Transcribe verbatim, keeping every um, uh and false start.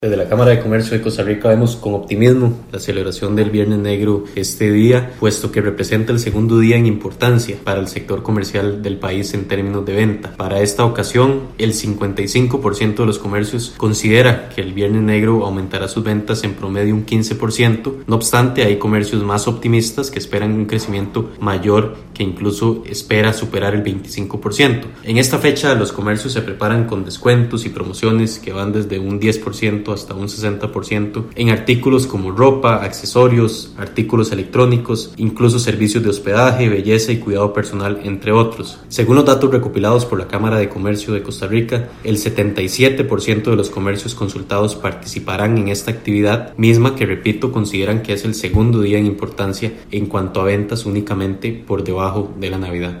Desde la Cámara de Comercio de Costa Rica vemos con optimismo la celebración del Viernes Negro este día, puesto que representa el segundo día en importancia para el sector comercial del país en términos de venta. Para esta ocasión, el cincuenta y cinco por ciento de los comercios considera que el Viernes Negro aumentará sus ventas en promedio un quince por ciento. No obstante, hay comercios más optimistas que esperan un crecimiento mayor, que incluso espera superar el veinticinco por ciento. En esta fecha, los comercios se preparan con descuentos y promociones que van desde un diez por ciento hasta un sesenta por ciento en artículos como ropa, accesorios, artículos electrónicos, incluso servicios de hospedaje, belleza y cuidado personal, entre otros. Según los datos recopilados por la Cámara de Comercio de Costa Rica, el setenta y siete por ciento de los comercios consultados participarán en esta actividad, misma que, repito, consideran que es el segundo día en importancia en cuanto a ventas, únicamente por debajo de la Navidad.